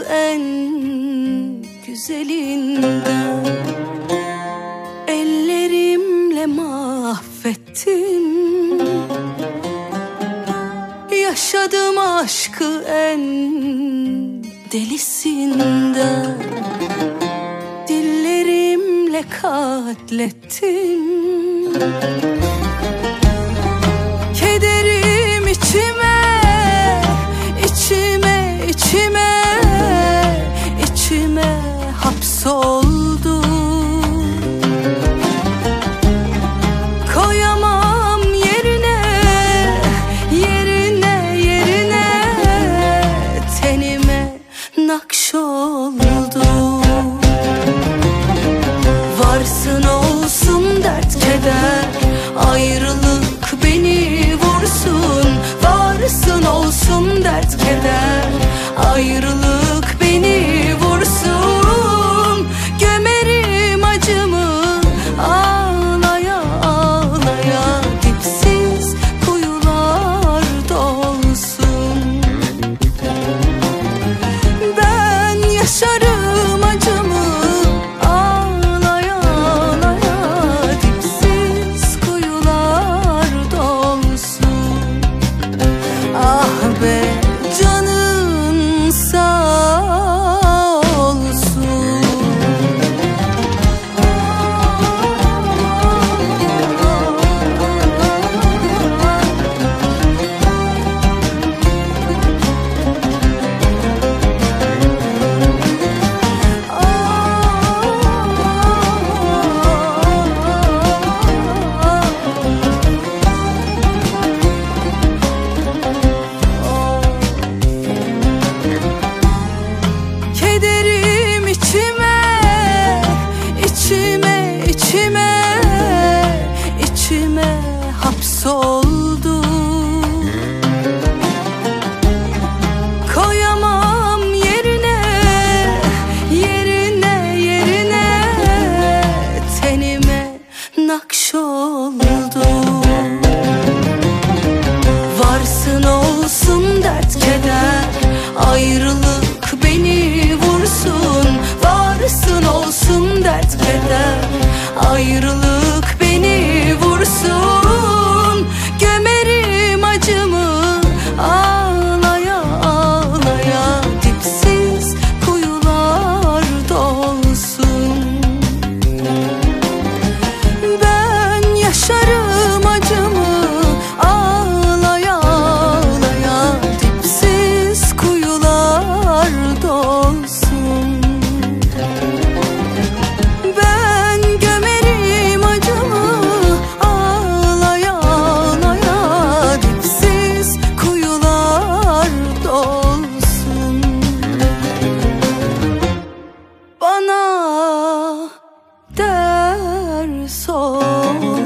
en güzelinden. Ellerimle mahvettim, yaşadım aşkı en delisinden. Dillerimle katlettim, kederim içime, içime, içime, içime hapsoldu. Koyamam yerine, yerine, yerine, tenime nakşoldu. Varsın olsun dert keder, ayrılık beni vursun. Varsın olsun dert keder, ayrılık beni vursun. Gömerim acımı ağlaya ağlaya, dipsiz kuyular dolsun. Ben yaşarım acımı ağlaya ağlaya, dipsiz kuyular dolsun. Ah be canın sağ olsun. Kederim içime, içime, içime, içime hapsoldu. Koyamam yerine, yerine, yerine, tenime nakşoldu. Varsın olsun dert keder, ayrılık beni vursun. Varsın olsun dert keder, ayrılık beni vursun. Gömerim acımı ağlaya ağlaya, dipsiz kuyular dolsun. Ben yaşarım acımı ağlaya ağlaya, dipsiz kuyular dolsun. Ben gömerim acımı ağlaya ağlaya, dipsiz kuyular dolsun. Bana ders ol.